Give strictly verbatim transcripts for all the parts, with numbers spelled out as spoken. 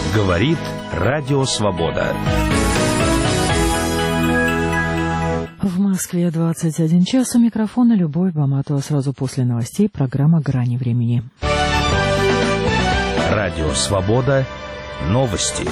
Говорит Радио Свобода. В Москве двадцать один час. У микрофона Любовь Баматова. Сразу после новостей программа «Грани времени». Радио Свобода. Новости.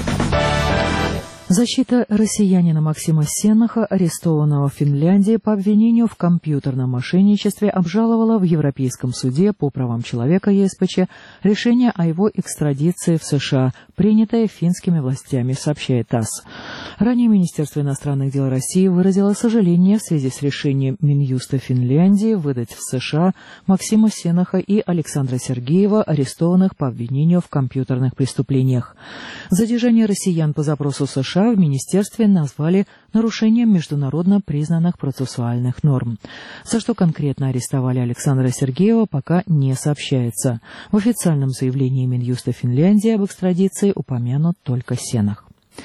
Защита россиянина Максима Сеннаха, арестованного в Финляндии по обвинению в компьютерном мошенничестве, обжаловала в Европейском суде по правам человека Е С П Ч решение о его экстрадиции в США, принятое финскими властями, сообщает ТАСС. Ранее Министерство иностранных дел России выразило сожаление в связи с решением Минюста Финляндии выдать в США Максима Сеннаха и Александра Сергеева, арестованных по обвинению в компьютерных преступлениях. Задержание россиян по запросу США в министерстве назвали нарушением международно признанных процессуальных норм. За что конкретно арестовали Александра Сергеева, пока не сообщается. В официальном заявлении Минюста Финляндии об экстрадиции упомянут только Сеннах.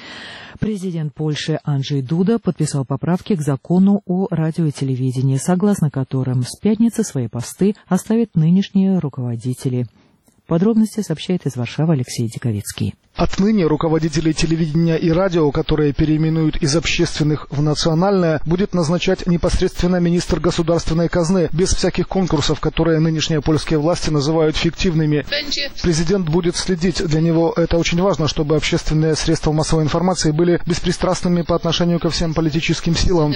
Президент Польши Анджей Дуда подписал поправки к закону о радио и телевидении, согласно которым с пятницы свои посты оставят нынешние руководители. Подробности сообщает из Варшавы Алексей Диковицкий. Отныне руководителей телевидения и радио, которые переименуют из общественных в национальное, будет назначать непосредственно министр государственной казны, без всяких конкурсов, которые нынешние польские власти называют фиктивными. Президент будет следить. Для него это очень важно, чтобы общественные средства массовой информации были беспристрастными по отношению ко всем политическим силам,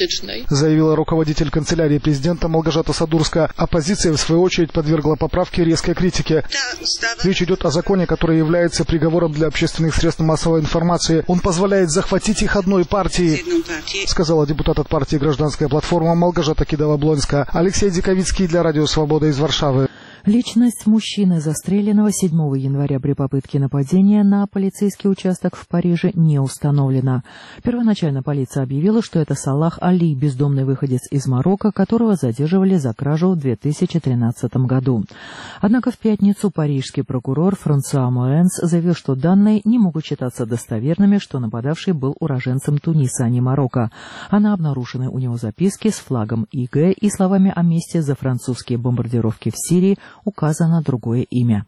заявила руководитель канцелярии президента Малгожата Садурска. Оппозиция, в свою очередь, подвергла поправке резкой критике. Речь идет о законе, который является приговором для общественных средств массовой информации. Он позволяет захватить их одной партией, сказала депутат от партии «Гражданская платформа» Малгожата Кидава-Блонска. Алексей Диковицкий для Радио Свобода из Варшавы. Личность мужчины, застреленного седьмого января при попытке нападения на полицейский участок в Париже, не установлена. Первоначально полиция объявила, что это Салах Али, бездомный выходец из Марокко, которого задерживали за кражу в две тысячи тринадцатом году. Однако в пятницу парижский прокурор Франсуа Моэнс заявил, что данные не могут считаться достоверными, что нападавший был уроженцем Туниса, а не Марокко. А на обнаруженной у него записке с флагом И Г и словами о мести за французские бомбардировки в Сирии указано другое имя.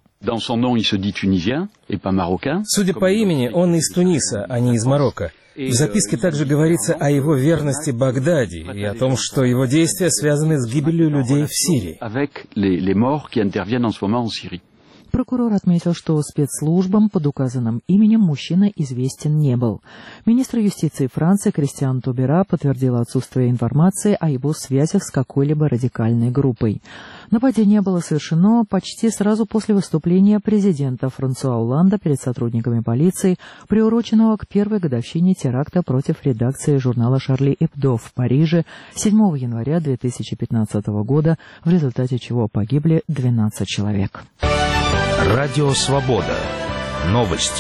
Судя по имени, он из Туниса, а не из Марокко. В записке также говорится о его верности Багдаде и о том, что его действия связаны с гибелью людей в Сирии. Прокурор отметил, что спецслужбам под указанным именем мужчина известен не был. Министр юстиции Франции Кристиан Табера подтвердил отсутствие информации о его связях с какой-либо радикальной группой. Нападение было совершено почти сразу после выступления президента Франсуа Олланда перед сотрудниками полиции, приуроченного к первой годовщине теракта против редакции журнала «Шарли Эбдо» в Париже седьмого января две тысячи пятнадцатого года, в результате чего погибли двенадцать человек. Радио Свобода. Новости.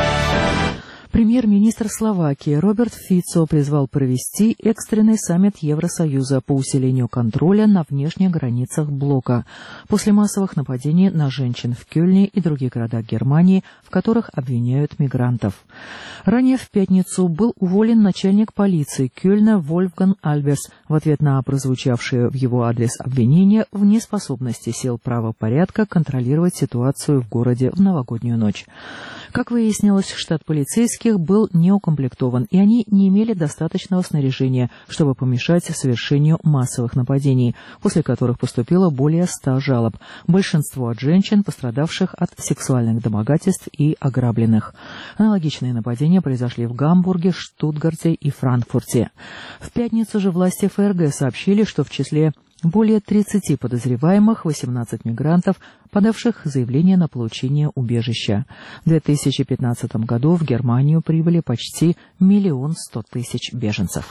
Премьер-министр Словакии Роберт Фицо призвал провести экстренный саммит Евросоюза по усилению контроля на внешних границах блока после массовых нападений на женщин в Кёльне и других городах Германии, в которых обвиняют мигрантов. Ранее в пятницу был уволен начальник полиции Кёльна Вольфган Альберс в ответ на прозвучавшие в его адрес обвинения в неспособности сил правопорядка контролировать ситуацию в городе в новогоднюю ночь. Как выяснилось, штат полицейских был неукомплектован, и они не имели достаточного снаряжения, чтобы помешать совершению массовых нападений, после которых поступило более ста жалоб, большинство от женщин, пострадавших от сексуальных домогательств и ограбленных. Аналогичные нападения произошли в Гамбурге, Штутгарте и Франкфурте. В пятницу же власти Эф Эр Гэ сообщили, что в числе более тридцати подозреваемых восемнадцать мигрантов, подавших заявление на получение убежища. В две тысячи пятнадцатом году в Германию прибыли почти миллион сто тысяч беженцев.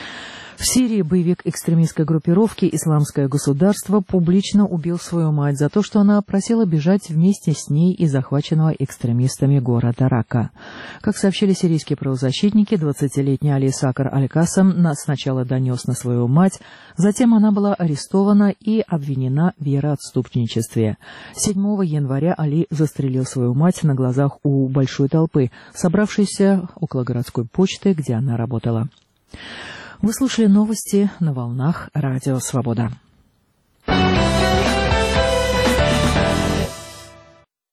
В Сирии боевик экстремистской группировки «Исламское государство» публично убил свою мать за то, что она просила бежать вместе с ней из захваченного экстремистами города Рака. Как сообщили сирийские правозащитники, двадцатилетний Али Сакар Аль-Касам сначала донес на свою мать, затем она была арестована и обвинена в вероотступничестве. седьмого января Али застрелил свою мать на глазах у большой толпы, собравшейся около городской почты, где она работала. Вы слушали новости на волнах Радио Свобода.